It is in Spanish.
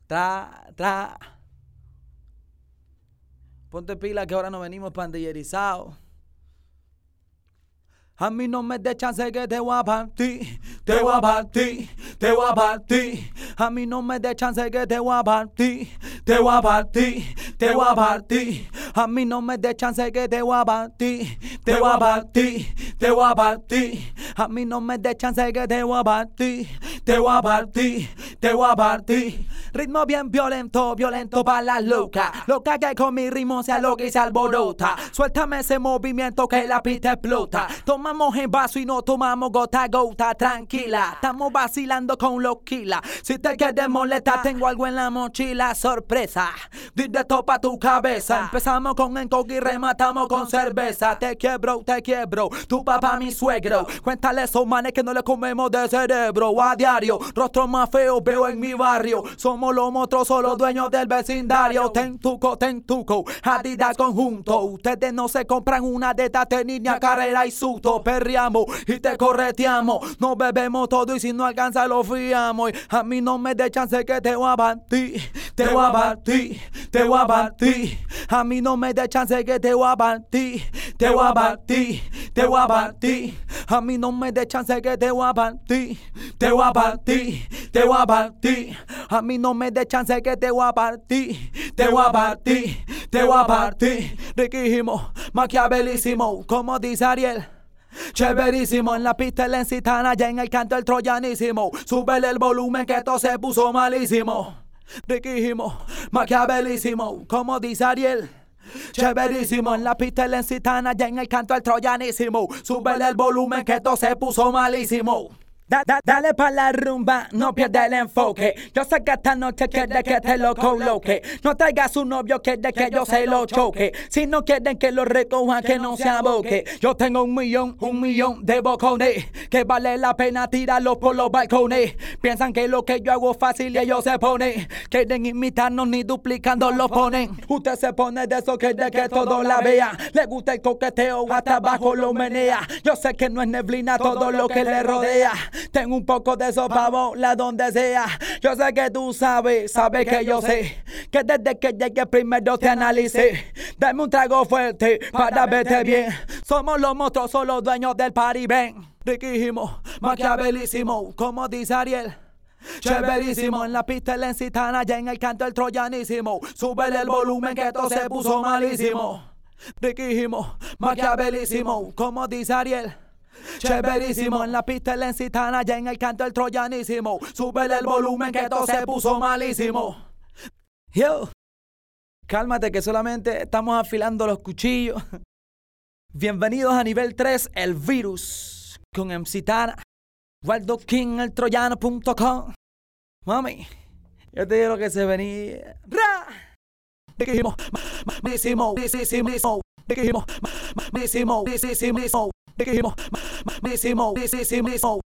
Tra. Ponte pila que ahora no venimos pandillerizados. A mí no me dé chance que te voy a partir, te voy a partir, te voy a partir. A mí no me dé chance que te voy a partir, te voy a partir, te voy a partir. A mí no me dé chance que te voy a partir, te voy a partir, te voy a partir. A mí no me dé chance que te voy a partir, te voy a partir, te voy a partir. Ritmo bien violento, violento para la loca. Loca que con mi ritmo se aloca y se alborota. Suéltame ese movimiento que la pista explota. Tomamos en vaso y no tomamos gota a gota. Tranquila, estamos vacilando con los kilas. Si te quieres molestar, tengo algo en la mochila. Sorpresa, directo pa' tu cabeza. Empezamos con encoque y rematamos con cerveza. Te quiebro, tu papá mi suegro. Cuéntale a esos manes que no le comemos de cerebro. A diario, rostro más feo veo en mi barrio. Somos los monstruosos, los dueños del vecindario. Tentuco, Adidas conjunto. Ustedes no se compran una de estas tenis ni a carrera y susto. Perreamos y te correteamos. Nos bebemos todo y si no alcanza lo fiamos. Y a mí no me dé chance que te voy a partir, te voy a partir, te voy a partir. A mí no me dé chance que te voy a partir, te voy a partir, te voy a partir. A mí no me dé chance que te voy a partir, te voy a partir, te voy a partir. A mí no me dé chance que te voy a partir, te voy a partir, te voy a partir. Riquísimo, maquiavelísimo, como dice Ariel. Chéverísimo, en la pista el Encitana, ya en el canto el troyanísimo. Súbele el volumen que esto se puso malísimo. Riquísimo, maquiavelísimo, como dice Ariel. Chéverísimo, en la pista el Encitana, ya en el canto el troyanísimo. Súbele el volumen que esto se puso malísimo. Dale pa' la rumba, no pierdas el enfoque. Yo sé que esta noche quiere que te lo coloque. No traigas su novio, quiere que yo se lo choque. Si no quieren que lo recojan, que no se aboque. Yo tengo un millón de bocones que vale la pena tirarlos por los balcones. Piensan que lo que yo hago es fácil y ellos se ponen. Quieren imitarnos ni duplicando lo ponen. Usted se pone de eso, quiere que todo la vea. Le gusta el coqueteo, hasta abajo lo menea. Yo sé que no es neblina todo lo que le rodea. Tengo un poco de eso pa' volar donde sea. Yo sé que tú sabes que yo sé que desde que llegué primero te analicé. Dame un trago fuerte para verte bien. Somos los monstruos, son los dueños del party, ven. Riquísimo, maquiavelísimo, como dice Ariel. Chéverísimo, en la pista el Encitana, ya en el canto el troyanísimo. Súbele el volumen que esto se puso malísimo. Riquísimo, maquiavelísimo, como dice Ariel. Chéverísimo, en la pista el Encitana, ya en el canto el troyanísimo. Súbele el volumen que esto se puso malísimo. Yo, cálmate que solamente estamos afilando los cuchillos. Bienvenidos a nivel 3, el virus, con Encitana, Waldo King, el troyano.com. Mami, yo te digo lo que se venía. ¡Ra! Dijimos, misimo, misimo, dijimos, misimo, misimo. Dijimos, misimo.